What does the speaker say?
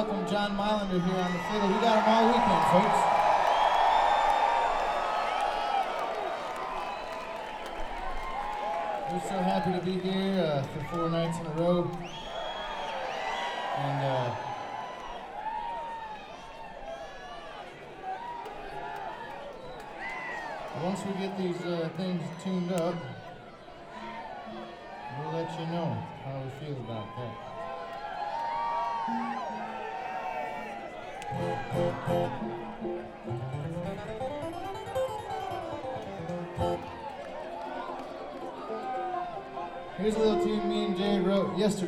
welcome John Mylander here on the fiddle. We got him all weekend, folks. We're so happy to be here for 4 nights in a row. And once we get these things tuned up, we'll let you know how we feel about that. Here's a little tune me and Jay wrote yesterday.